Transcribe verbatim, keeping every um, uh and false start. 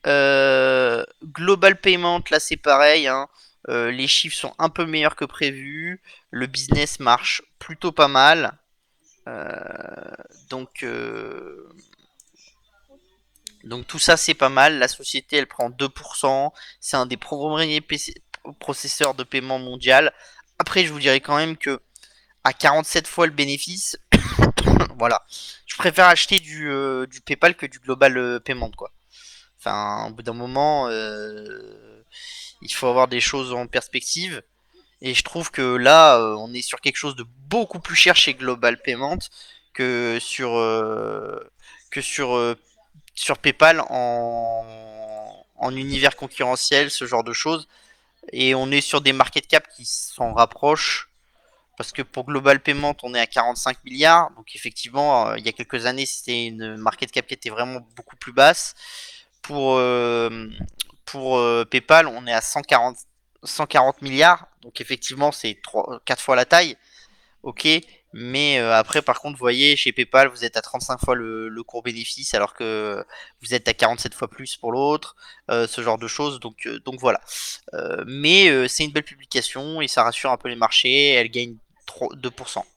Euh, Global Payment, là c'est pareil, hein. Euh, les chiffres sont un peu meilleurs que prévu. Le business marche plutôt pas mal. Euh, donc, euh, donc tout ça c'est pas mal. La société elle prend deux pour cent. C'est un des premiers P C processeurs de paiement mondial. Après je vous dirais quand même que à quarante-sept fois le bénéfice, voilà. Je préfère acheter du, euh, du PayPal que du Global euh, Payment quoi. Enfin, au bout d'un moment, euh, il faut avoir des choses en perspective. Et je trouve que là, euh, on est sur quelque chose de beaucoup plus cher chez Global Payment que sur euh, que sur euh, sur PayPal en en univers concurrentiel, ce genre de choses. Et on est sur des market cap qui s'en rapprochent. Parce que pour Global Payment, on est à quarante-cinq milliards. Donc effectivement, euh, il y a quelques années, c'était une market cap qui était vraiment beaucoup plus basse. Pour, euh, pour euh, PayPal, on est à cent quarante, cent quarante milliards. Donc effectivement, c'est quatre fois la taille. Ok. Mais euh, après, par contre, vous voyez, chez PayPal, vous êtes à trente-cinq fois le, le court bénéfice, alors que vous êtes à quarante-sept fois plus pour l'autre, euh, ce genre de choses. Donc, euh, donc voilà. Euh, mais euh, c'est une belle publication et ça rassure un peu les marchés. Elle gagne deux pour cent.